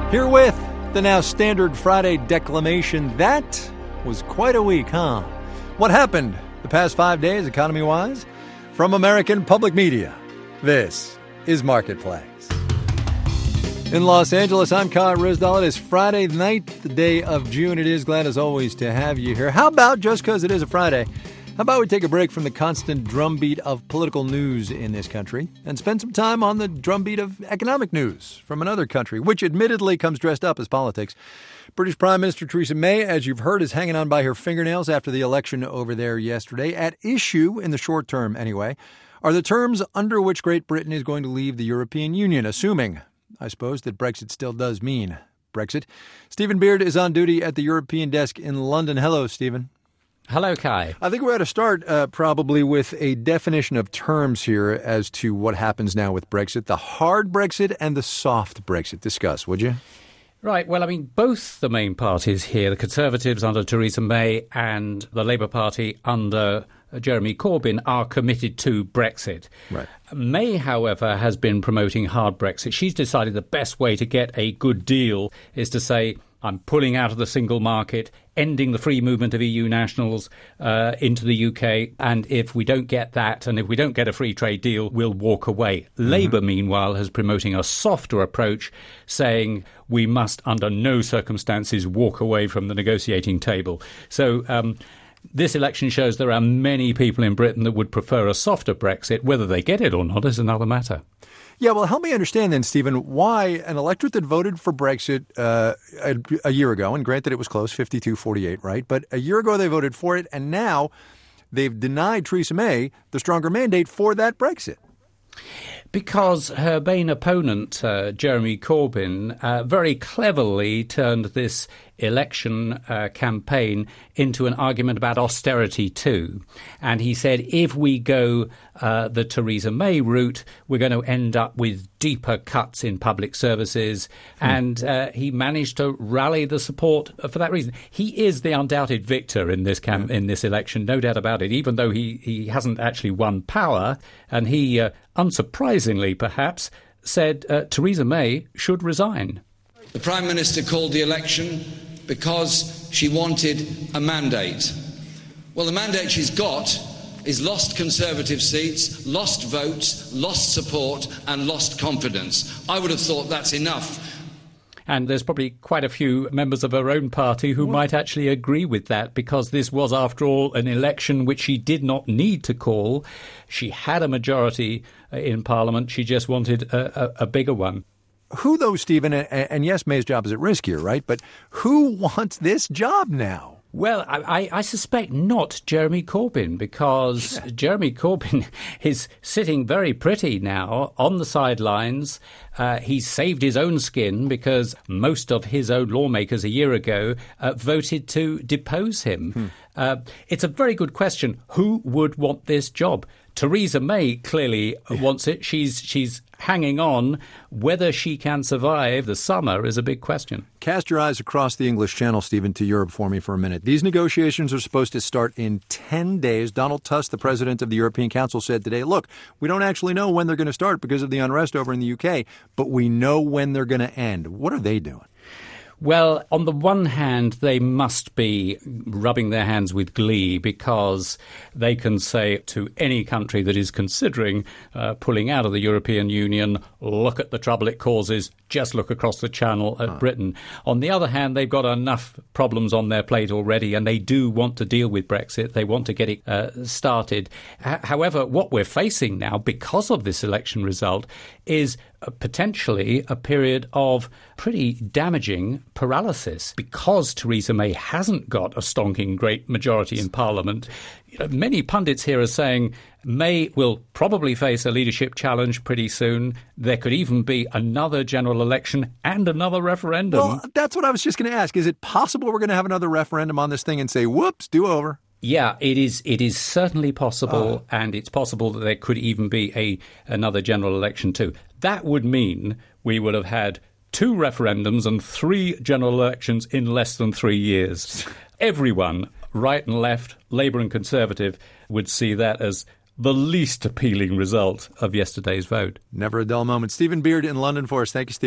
Here with the now standard Friday declamation. That was quite a week, huh? What happened the past 5 days, economy-wise? From American Public Media, this is Marketplace. In Los Angeles, I'm Kai Ryssdal. It is Friday night, the day of June. It is glad, as always, to have you here. How about, just because it is a Friday, how about we take a break from the constant drumbeat of political news in this country and spend some time on the drumbeat of economic news from another country, which admittedly comes dressed up as politics. British Prime Minister Theresa May, as you've heard, is hanging on by her fingernails after the election over there yesterday. At issue, in the short term anyway, are the terms under which Great Britain is going to leave the European Union, assuming, I suppose, that Brexit still does mean Brexit. Stephen Beard is on duty at the European desk in London. Hello, Stephen. Hello, Kai. I think we're going to start probably with a definition of terms here as to what happens now with Brexit, the hard Brexit and the soft Brexit. Discuss, would you? Right. Well, I mean, both the main parties here, the Conservatives under Theresa May and the Labour Party under Jeremy Corbyn, are committed to Brexit. Right. May, however, has been promoting hard Brexit. She's decided the best way to get a good deal is to say, I'm pulling out of the single market, ending the free movement of EU nationals into the UK. And if we don't get that, and if we don't get a free trade deal, we'll walk away. Labour, meanwhile, is promoting a softer approach, saying we must under no circumstances walk away from the negotiating table. So this election shows there are many people in Britain that would prefer a softer Brexit. Whether they get it or not is another matter. Yeah, well, help me understand then, Stephen, why an electorate that voted for Brexit a year ago, and granted it was close, 52-48, right? But a year ago they voted for it, and now they've denied Theresa May the stronger mandate for that Brexit. Because her main opponent, Jeremy Corbyn, very cleverly turned this election campaign into an argument about austerity too. And he said, if we go the Theresa May route, we're going to end up with deeper cuts in public services. And he managed to rally the support for that reason. He is the undoubted victor in this in this election, no doubt about it, even though he hasn't actually won power. And he, unsurprisingly perhaps, said Theresa May should resign. The Prime Minister called the election because she wanted a mandate. Well, the mandate she's got is lost Conservative seats, lost votes, lost support and lost confidence. I would have thought that's enough. And there's probably quite a few members of her own party who might actually agree with that, because this was, after all, an election which she did not need to call. She had a majority in Parliament. She just wanted a bigger one. Who, though, Stephen, and yes, May's job is at risk here, right? But who wants this job now? Well, I suspect not Jeremy Corbyn, because Jeremy Corbyn is sitting very pretty now on the sidelines. He's saved his own skin because most of his own lawmakers a year ago voted to depose him. It's a very good question. Who would want this job? Theresa May clearly wants it. She's hanging on. Whether she can survive the summer is a big question. Cast your eyes across the English Channel, Stephen, to Europe for me for a minute. These negotiations are supposed to start in 10 days. Donald Tusk, the president of the European Council, said today, look, we don't actually know when they're going to start because of the unrest over in the UK, but we know when they're going to end. What are they doing? Well, on the one hand, they must be rubbing their hands with glee, because they can say to any country that is considering pulling out of the European Union, look at the trouble it causes, just look across the Channel at Britain. On the other hand, they've got enough problems on their plate already, and they do want to deal with Brexit. They want to get it started. However, what we're facing now, because of this election result, is potentially a period of pretty damaging paralysis. Because Theresa May hasn't got a stonking great majority in Parliament, many pundits here are saying May will probably face a leadership challenge pretty soon. There could even be another general election and another referendum. Well, that's what I was just going to ask. Is it possible we're going to have another referendum on this thing and say, whoops, do over? Yeah, it is certainly possible, and it's possible that there could even be another general election too. That would mean we would have had 2 referendums and 3 general elections in less than 3 years. Everyone, right and left, Labour and Conservative, would see that as the least appealing result of yesterday's vote. Never a dull moment. Stephen Beard in London for us. Thank you, Stephen.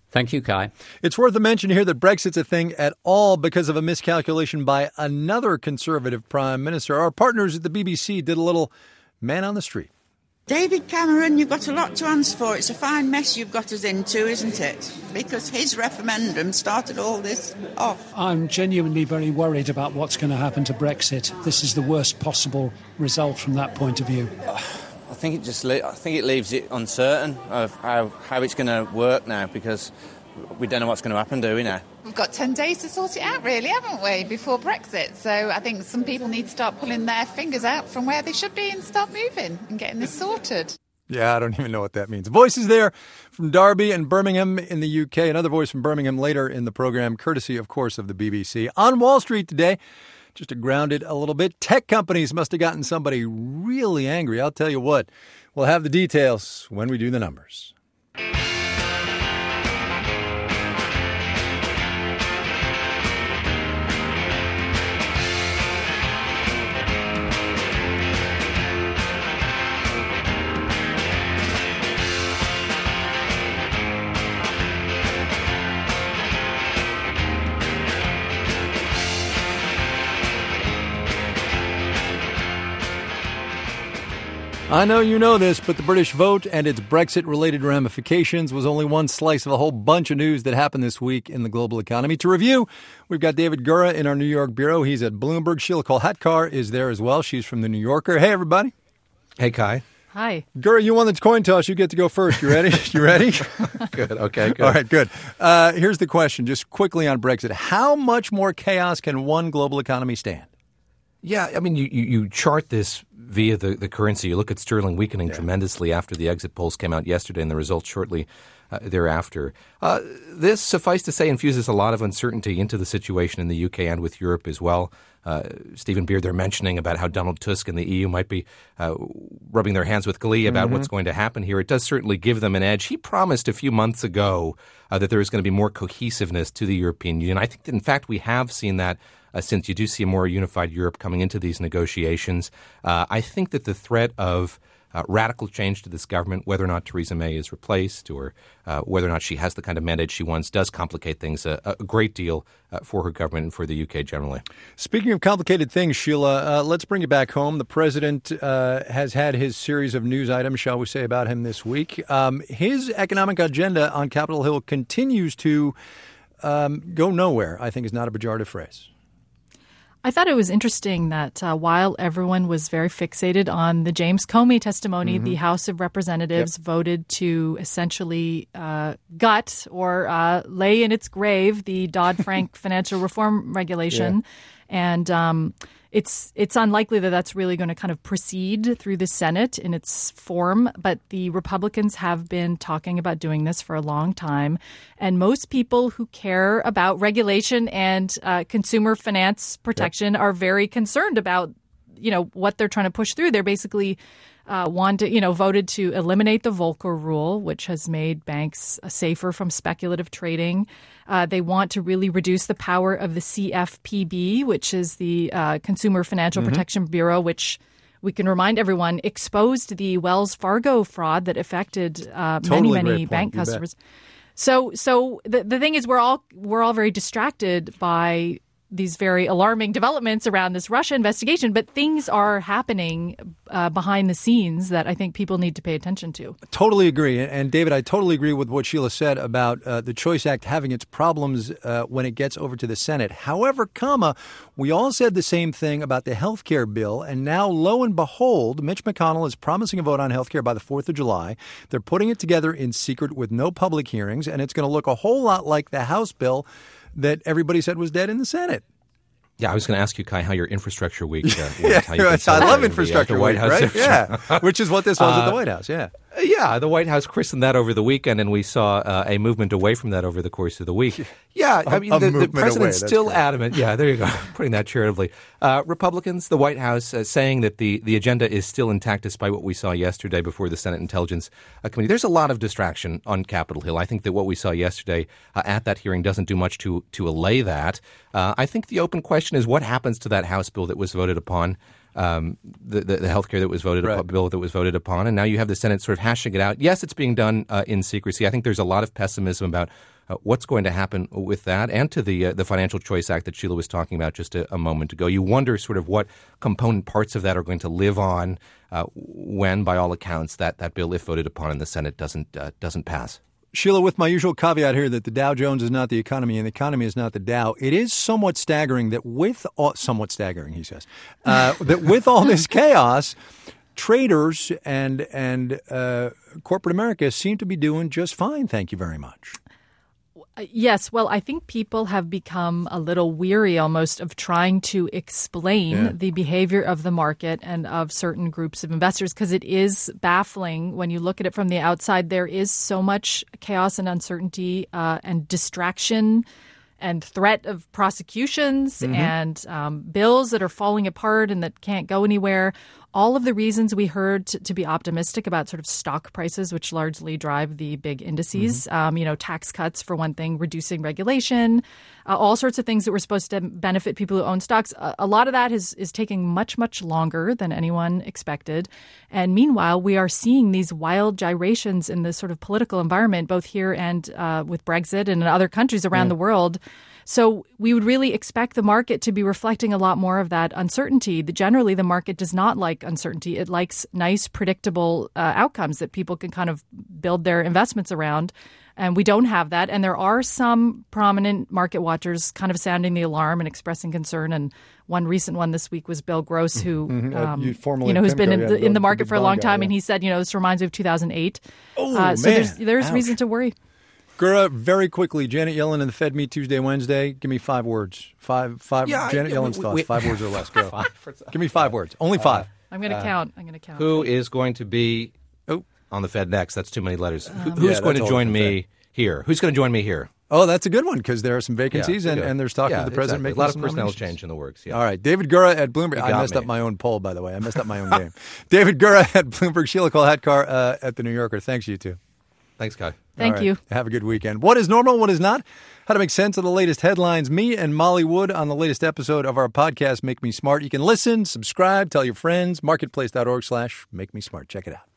Thank you, Kai. It's worth a mention here that Brexit's a thing at all because of a miscalculation by another Conservative Prime Minister. Our partners at the BBC did a little man on the street. David Cameron, you've got a lot to answer for. It's a fine mess you've got us into, isn't it? Because his referendum started all this off. I'm genuinely very worried about what's going to happen to Brexit. This is the worst possible result from that point of view. I think it leaves it uncertain of how it's going to work now, because we don't know what's going to happen, do we now? We've got 10 days to sort it out, really, haven't we, before Brexit? So I think some people need to start pulling their fingers out from where they should be and start moving and getting this sorted. Yeah, I don't even know what that means. Voices there from Derby and Birmingham in the UK. Another voice from Birmingham later in the program, courtesy, of course, of the BBC. On Wall Street today, just to ground it a little bit, tech companies must have gotten somebody really angry. I'll tell you what, we'll have the details when we do the numbers. I know you know this, but the British vote and its Brexit-related ramifications was only one slice of a whole bunch of news that happened this week in the global economy. To review, we've got David Gura in our New York bureau. He's at Bloomberg. Sheila Kolhatkar is there as well. She's from The New Yorker. Hey, everybody. Hey, Kai. Hi. Gura, you won the coin toss. You get to go first. You ready? You ready? Good. Okay, good. All right, good. Here's the question, just quickly on Brexit. How much more chaos can one global economy stand? Yeah, I mean, you chart this via the currency. You look at sterling weakening tremendously after the exit polls came out yesterday and the results shortly thereafter. This, suffice to say, infuses a lot of uncertainty into the situation in the UK and with Europe as well. Stephen Beard, they're mentioning about how Donald Tusk and the EU might be rubbing their hands with glee about what's going to happen here. It does certainly give them an edge. He promised a few months ago that there was going to be more cohesiveness to the European Union. I think that, in fact, we have seen that since you do see a more unified Europe coming into these negotiations. I think that the threat of radical change to this government, whether or not Theresa May is replaced or whether or not she has the kind of mandate she wants, does complicate things a great deal for her government and for the UK generally. Speaking of complicated things, Sheila, let's bring you back home. The president has had his series of news items, shall we say, about him this week. His economic agenda on Capitol Hill continues to go nowhere, I think is not a pejorative phrase. I thought it was interesting that while everyone was very fixated on the James Comey testimony, the House of Representatives voted to essentially gut or lay in its grave the Dodd-Frank financial reform regulation. And it's unlikely that that's really going to kind of proceed through the Senate in its form. But the Republicans have been talking about doing this for a long time. And most people who care about regulation and consumer finance protection are very concerned about, what they're trying to push through. They're basically voted to eliminate the Volcker rule, which has made banks safer from speculative trading. They want to really reduce the power of the CFPB, which is the Consumer Financial Protection Bureau, which we can remind everyone exposed the Wells Fargo fraud that affected many bank customers. So the thing is, we're all very distracted by these very alarming developments around this Russia investigation, but things are happening behind the scenes that I think people need to pay attention to. Totally agree. And David, I totally agree with what Sheila said about the Choice Act having its problems when it gets over to the Senate. However, we all said the same thing about the health care bill. And now, lo and behold, Mitch McConnell is promising a vote on health care by the 4th of July. They're putting it together in secret with no public hearings, and it's going to look a whole lot like the House bill that everybody said was dead in the Senate. Yeah, I was going to ask you, Kai, how your infrastructure week went. I love infrastructure the White week, House. Right? Yeah, which is what this was at the White House, Yeah, the White House christened that over the weekend, and we saw a movement away from that over the course of the week. Yeah, I mean, the president's still adamant. Yeah, there you go, putting that charitably. Republicans, the White House, saying that the agenda is still intact despite what we saw yesterday before the Senate Intelligence Committee. There's a lot of distraction on Capitol Hill. I think that what we saw yesterday at that hearing doesn't do much to allay that. I think the open question is what happens to that House bill that was voted upon, the health care that was voted upon, bill that was voted upon, and now you have the Senate sort of hashing it out. Yes, it's being done in secrecy. I think there's a lot of pessimism about what's going to happen with that, and to the Financial Choice Act that Sheila was talking about just a moment ago. You wonder sort of what component parts of that are going to live on when, by all accounts, that bill, if voted upon in the Senate, doesn't pass. Sheila, with my usual caveat here that the Dow Jones is not the economy and the economy is not the Dow, it is somewhat staggering that somewhat staggering, he says, that with all this chaos, traders and corporate America seem to be doing just fine. Thank you very much. Yes. Well, I think people have become a little weary almost of trying to explain the behavior of the market and of certain groups of investors, because it is baffling when you look at it from the outside. There is so much chaos and uncertainty and distraction and threat of prosecutions and bills that are falling apart and that can't go anywhere. All of the reasons we heard to be optimistic about sort of stock prices, which largely drive the big indices, tax cuts for one thing, reducing regulation, all sorts of things that were supposed to benefit people who own stocks. A lot of that is taking much, much longer than anyone expected. And meanwhile, we are seeing these wild gyrations in the sort of political environment, both here and with Brexit and in other countries around the world. So we would really expect the market to be reflecting a lot more of that uncertainty. Generally, the market does not like uncertainty. It likes nice, predictable outcomes that people can kind of build their investments around. And we don't have that. And there are some prominent market watchers kind of sounding the alarm and expressing concern. And one recent one this week was Bill Gross, who who's been in the market for a long time. And he said, this reminds me of 2008. So there's reason to worry. Gura, very quickly, Janet Yellen and the Fed meet Tuesday, Wednesday. Give me 5 words. Five. Janet Yellen's thoughts. 5 words or less. Go. Give me 5 words. Only 5. I'm going to count. Who is going to be on the Fed next? That's too many letters. Who's going to join me here? Who's going to join me here? Oh, that's a good one, because there are some vacancies and there's talking to the president making a lot of personnel change in the works. Yeah. All right. David Gura at Bloomberg. I messed up my own poll, by the way. I messed up my own game. David Gura at Bloomberg. Sheila Kolhatkar at The New Yorker. Thanks, you two. Thanks, Kai. Thank you. Have a good weekend. What is normal? What is not? How to make sense of the latest headlines. Me and Molly Wood on the latest episode of our podcast, Make Me Smart. You can listen, subscribe, tell your friends. Marketplace.org/Make Me Smart. Check it out.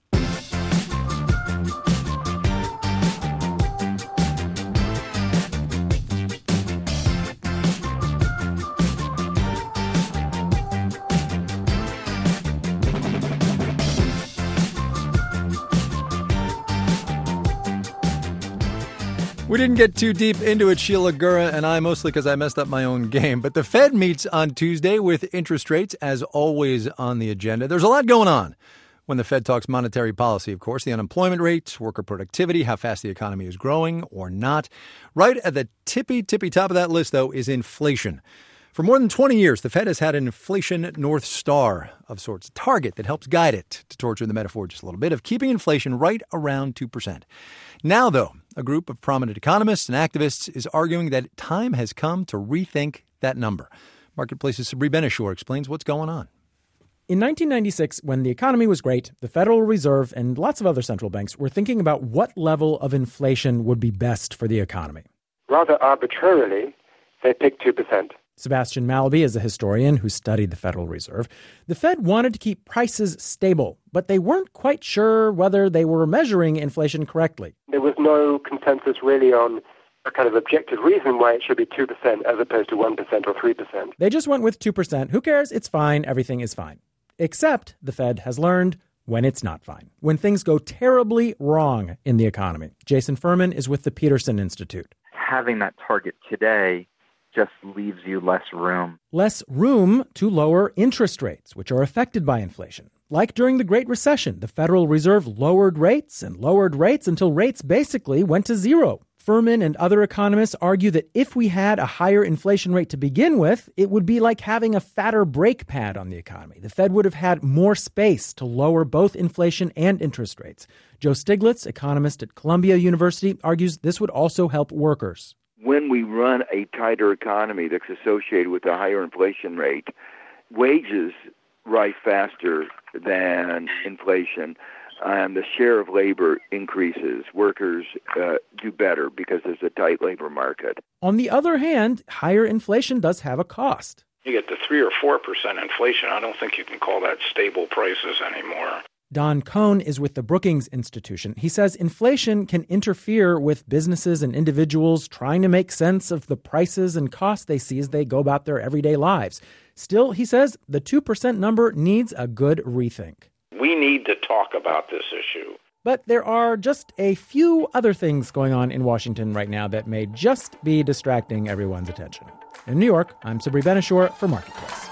We didn't get too deep into it, Sheila Gura and I, mostly because I messed up my own game. But the Fed meets on Tuesday with interest rates, as always, on the agenda. There's a lot going on when the Fed talks monetary policy, of course. The unemployment rate, worker productivity, how fast the economy is growing or not. Right at the tippy top of that list, though, is inflation. For more than 20 years, the Fed has had an inflation North Star of sorts, a target that helps guide it, to torture the metaphor just a little bit, of keeping inflation right around 2%. Now, though, a group of prominent economists and activists is arguing that time has come to rethink that number. Marketplace's Sabri Benishore explains what's going on. In 1996, when the economy was great, the Federal Reserve and lots of other central banks were thinking about what level of inflation would be best for the economy. Rather arbitrarily, they picked 2%. Sebastian Mallaby is a historian who studied the Federal Reserve. The Fed wanted to keep prices stable, but they weren't quite sure whether they were measuring inflation correctly. There was no consensus really on a kind of objective reason why it should be 2% as opposed to 1% or 3%. They just went with 2%. Who cares? It's fine. Everything is fine. Except the Fed has learned when it's not fine, when things go terribly wrong in the economy. Jason Furman is with the Peterson Institute. Having that target today just leaves you less room. Less room to lower interest rates, which are affected by inflation. Like during the Great Recession, the Federal Reserve lowered rates until rates basically went to zero. Furman and other economists argue that if we had a higher inflation rate to begin with, it would be like having a fatter brake pad on the economy. The Fed would have had more space to lower both inflation and interest rates. Joe Stiglitz, economist at Columbia University, argues this would also help workers. When we run a tighter economy that's associated with a higher inflation rate, wages rise faster than inflation, and the share of labor increases. Workers do better because there's a tight labor market. On the other hand, higher inflation does have a cost. You get to 3 or 4% inflation, I don't think you can call that stable prices anymore. Don Cohn is with the Brookings Institution. He says inflation can interfere with businesses and individuals trying to make sense of the prices and costs they see as they go about their everyday lives. Still, he says the 2% number needs a good rethink. We need to talk about this issue. But there are just a few other things going on in Washington right now that may just be distracting everyone's attention. In New York, I'm Sabri Ben-Achour for Marketplace.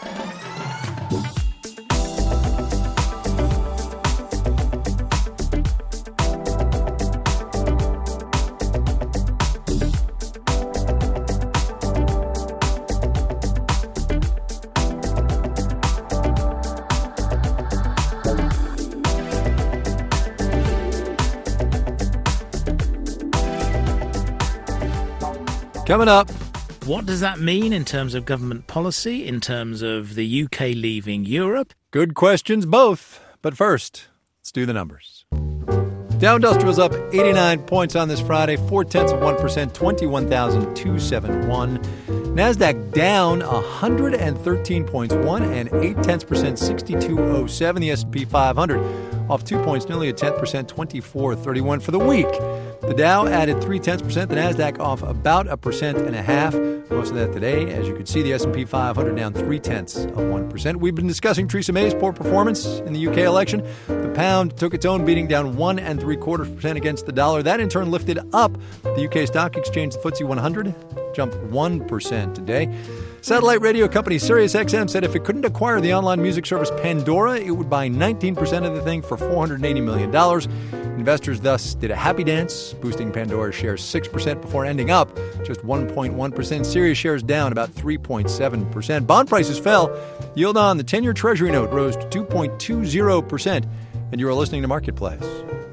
Coming up. What does that mean in terms of government policy, in terms of the UK leaving Europe? Good questions, both. But first, let's do the numbers. Dow Industrial's up 89 points on this Friday, 0.4%, 21,271. NASDAQ down 113 points, 1.8%, 6207. The S&P 500 off 2 points, nearly a 10%, 2431 for the week. The Dow added 0.3%, the NASDAQ off about 1.5%. Most of that today. As you can see, the S&P 500 down 0.3%. We've been discussing Theresa May's poor performance in the UK election. The pound took its own beating, down 1.75% against the dollar. That in turn lifted up the UK stock exchange. The FTSE 100 jumped 1% today. Satellite radio company SiriusXM said if it couldn't acquire the online music service Pandora, it would buy 19% of the thing for $480 million. Investors thus did a happy dance, boosting Pandora's shares 6% before ending up just 1.1%. Sirius shares down about 3.7%. Bond prices fell. Yield on the 10-year Treasury note rose to 2.20%. And you are listening to Marketplace.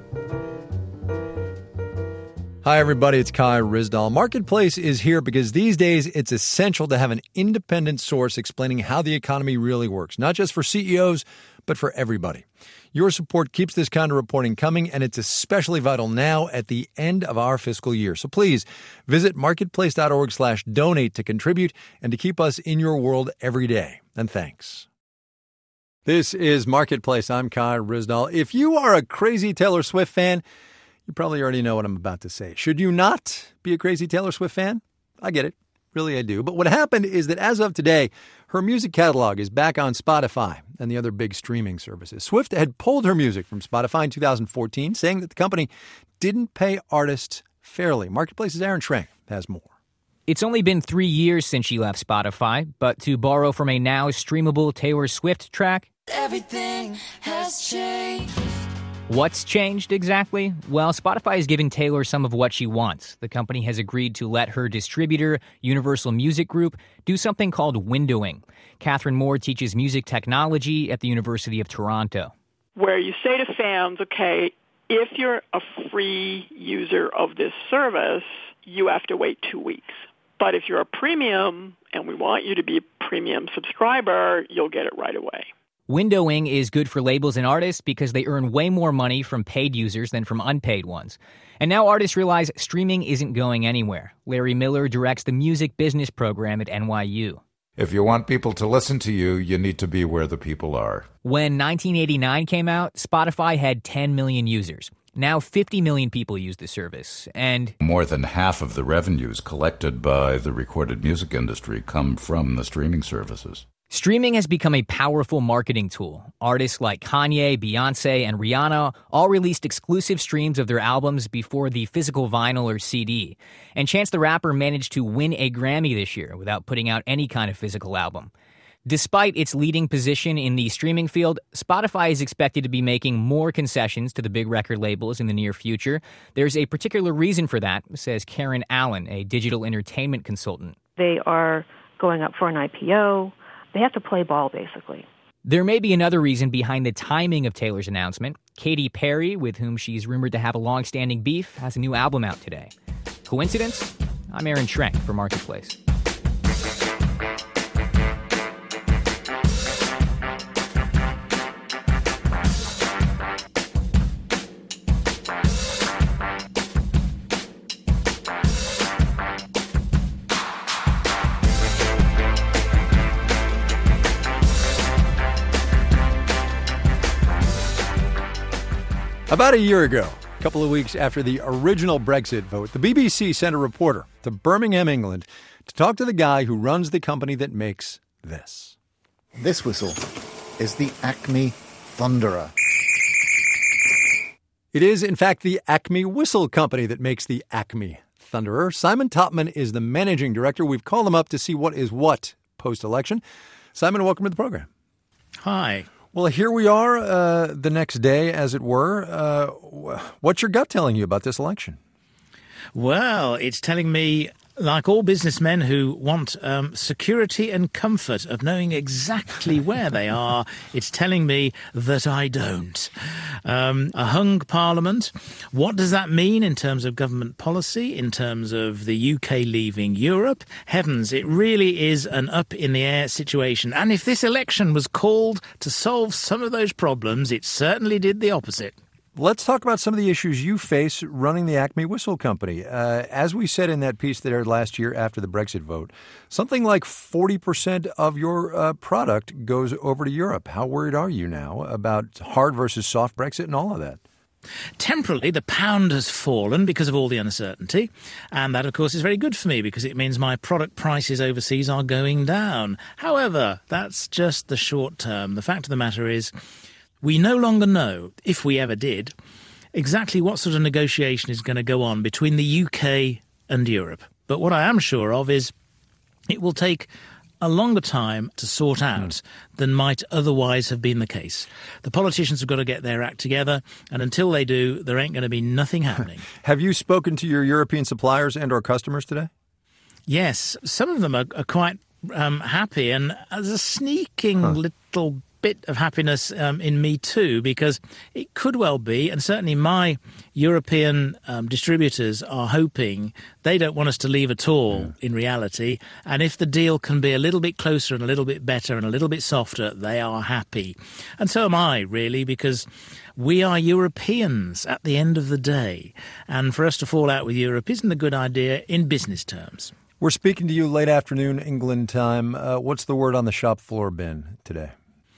Hi, everybody. It's Kai Ryssdal. Marketplace is here because these days it's essential to have an independent source explaining how the economy really works, not just for CEOs, but for everybody. Your support keeps this kind of reporting coming, and it's especially vital now at the end of our fiscal year. So please visit marketplace.org/donate to contribute and to keep us in your world every day. And thanks. This is Marketplace. I'm Kai Ryssdal. If you are a crazy Taylor Swift fan, you probably already know what I'm about to say. Should you not be a crazy Taylor Swift fan? I get it. Really, I do. But what happened is that as of today, her music catalog is back on Spotify and the other big streaming services. Swift had pulled her music from Spotify in 2014, saying that the company didn't pay artists fairly. Marketplace's Aaron Schrenk has more. It's only been 3 years since she left Spotify, but to borrow from a now streamable Taylor Swift track, everything has changed. What's changed exactly? Well, Spotify is giving Taylor some of what she wants. The company has agreed to let her distributor, Universal Music Group, do something called windowing. Catherine Moore teaches music technology at the University of Toronto. Where you say to fans, okay, if you're a free user of this service, you have to wait 2 weeks. But if you're a premium, and we want you to be a premium subscriber, you'll get it right away. Windowing is good for labels and artists because they earn way more money from paid users than from unpaid ones. And now artists realize streaming isn't going anywhere. Larry Miller directs the music business program at NYU. If you want people to listen to you, you need to be where the people are. When 1989 came out, Spotify had 10 million users. Now 50 million people use the service, and more than half of the revenues collected by the recorded music industry come from the streaming services. Streaming has become a powerful marketing tool. Artists like Kanye, Beyonce, and Rihanna all released exclusive streams of their albums before the physical vinyl or CD. And Chance the Rapper managed to win a Grammy this year without putting out any kind of physical album. Despite its leading position in the streaming field, Spotify is expected to be making more concessions to the big record labels in the near future. There's a particular reason for that, says Karen Allen, a digital entertainment consultant. They are going up for an IPO. They have to play ball, basically. There may be another reason behind the timing of Taylor's announcement. Katy Perry, with whom she's rumored to have a long-standing beef, has a new album out today. Coincidence? I'm Aaron Schrenk for Marketplace. About a year ago, a couple of weeks after the original Brexit vote, the BBC sent a reporter to Birmingham, England, to talk to the guy who runs the company that makes this. This whistle is the Acme Thunderer. It is, in fact, the Acme Whistle Company that makes the Acme Thunderer. Simon Topman is the managing director. We've called him up to see what is what post-election. Simon, welcome to the program. Hi. Well, here we are the next day, as it were. What's your gut telling you about this election? Well, it's telling me, like all businessmen who want security and comfort of knowing exactly where they are, it's telling me that I don't. A hung parliament. What does that mean in terms of government policy, in terms of the UK leaving Europe? Heavens, it really is an up-in-the-air situation. And if this election was called to solve some of those problems, it certainly did the opposite. Let's talk about some of the issues you face running the Acme Whistle Company. As we said in that piece that aired last year after the Brexit vote, something like 40% of your product goes over to Europe. How worried are you now about hard versus soft Brexit and all of that? Temporarily, the pound has fallen because of all the uncertainty, and that, of course, is very good for me because it means my product prices overseas are going down. However, that's just the short term. The fact of the matter is, we no longer know, if we ever did, exactly what sort of negotiation is going to go on between the UK and Europe. But what I am sure of is it will take a longer time to sort out than might otherwise have been the case. The politicians have got to get their act together, and until they do, there ain't going to be nothing happening. Have you spoken to your European suppliers and or customers today? Yes, some of them are quite happy, and there's a sneaking little bit of happiness in me too, because it could well be, and certainly my European distributors are hoping they don't want us to leave at all in reality, and if the deal can be a little bit closer and a little bit better and a little bit softer, they are happy. And so am I, really, because we are Europeans at the end of the day, and for us to fall out with Europe isn't a good idea in business terms. We're speaking to you late afternoon, England time. What's the word on the shop floor been today?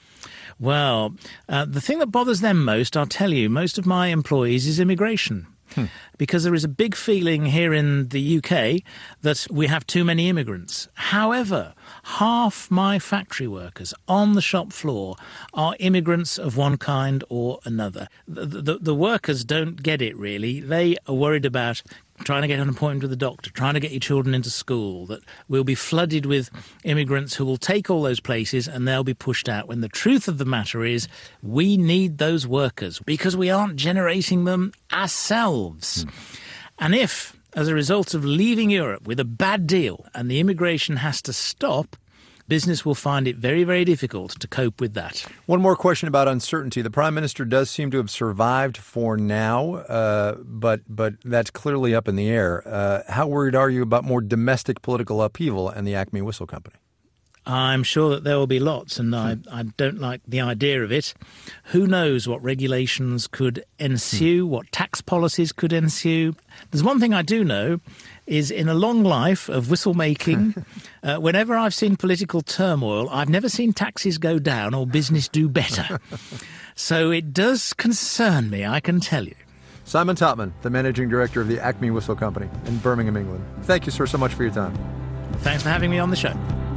Well, the thing that bothers them most, I'll tell you, most of my employees is immigration. Because there is a big feeling here in the UK that we have too many immigrants. However, half my factory workers on the shop floor are immigrants of one kind or another. The workers don't get it, really. They are worried about trying to get an appointment with the doctor, trying to get your children into school, that we'll be flooded with immigrants who will take all those places and they'll be pushed out. When the truth of the matter is, we need those workers because we aren't generating them ourselves. And if, as a result of leaving Europe with a bad deal and the immigration has to stop, business will find it very, very difficult to cope with that. One more question about uncertainty. The Prime Minister does seem to have survived for now, but that's clearly up in the air. How worried are you about more domestic political upheaval and the Acme Whistle Company? I'm sure that there will be lots, and I don't like the idea of it. Who knows what regulations could ensue, what tax policies could ensue. There's one thing I do know, is in a long life of whistle making, whenever I've seen political turmoil, I've never seen taxes go down or business do better. So it does concern me, I can tell you. Simon Topman, the managing director of the Acme Whistle Company in Birmingham, England. Thank you, sir, so much for your time. Thanks for having me on the show.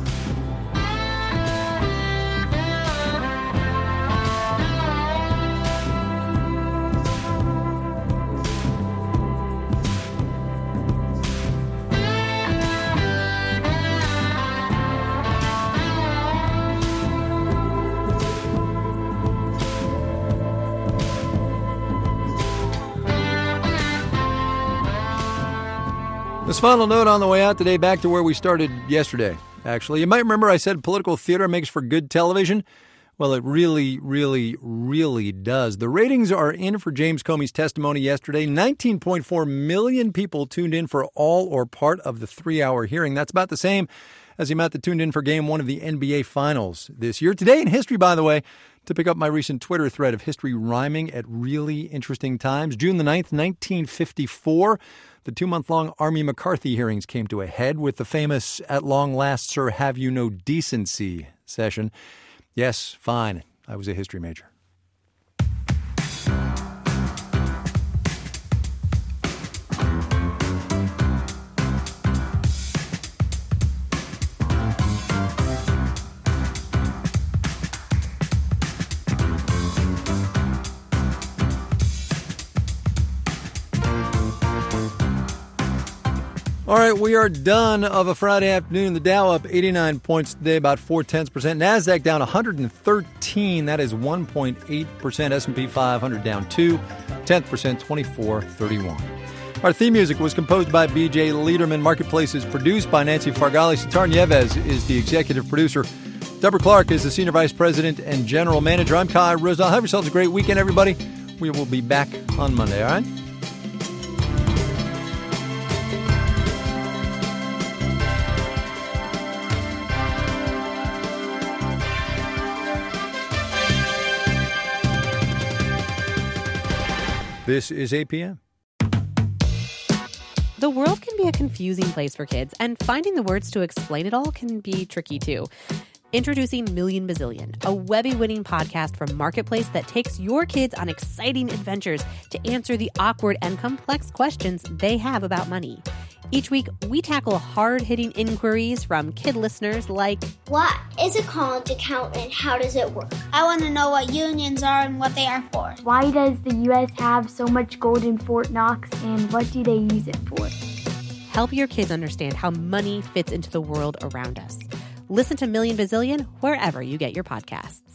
This final note on the way out today, back to where we started yesterday, actually. You might remember I said political theater makes for good television. Well, it really, really, really does. The ratings are in for James Comey's testimony yesterday. 19.4 million people tuned in for all or part of the 3-hour hearing. That's about the same as the amount that tuned in for Game 1 of the NBA Finals this year. Today in history, by the way, to pick up my recent Twitter thread of history rhyming at really interesting times. June the 9th, 1954, the 2-month-long Army McCarthy hearings came to a head with the famous "At long last, sir, have you no decency" session. Yes, fine. I was a history major. All right, we are done of a Friday afternoon. The Dow up 89 points today, about 0.4%. NASDAQ down 113. That is 1.8%. S&P 500 down 2. 10%, 24.31. Our theme music was composed by B.J. Liederman. Marketplace is produced by Nancy Fargali. Sitar Nieves is the executive producer. Deborah Clark is the senior vice president and general manager. I'm Kai Ryssdal. Have yourselves a great weekend, everybody. We will be back on Monday, all right? This is APM. The world can be a confusing place for kids, and finding the words to explain it all can be tricky too. Introducing Million Bazillion, a Webby-winning podcast from Marketplace that takes your kids on exciting adventures to answer the awkward and complex questions they have about money. Each week, we tackle hard-hitting inquiries from kid listeners like, what is a college account and how does it work? I want to know what unions are and what they are for. Why does the U.S. have so much gold in Fort Knox and what do they use it for? Help your kids understand how money fits into the world around us. Listen to Million Bazillion wherever you get your podcasts.